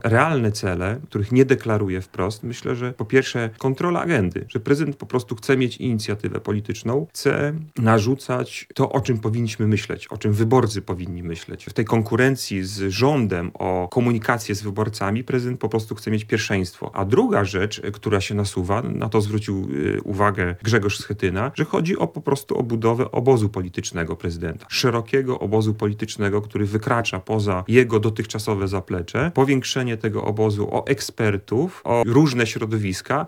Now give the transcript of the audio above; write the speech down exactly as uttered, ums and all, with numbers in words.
realne cele, których nie deklaruje wprost, myślę, że po pierwsze kontrola agendy, że prezydent po prostu chce mieć inicjatywę polityczną, chce narzucać to, o czym powinniśmy myśleć, o czym wyborcy powinni myśleć. W tej konkurencji z rządem o komunikację z wyborcami prezydent po prostu chce mieć pierwszeństwo. A druga rzecz, która się nasuwa, na to zwrócił y, uwagę Grzegorz Schetyna, że chodzi o po prostu o budowę obozu politycznego prezydenta. Szerokiego obozu politycznego, który wykracza poza jego dotychczasowe zaplecze, powiększenie tego obozu o ekspertów, o różne środowiska,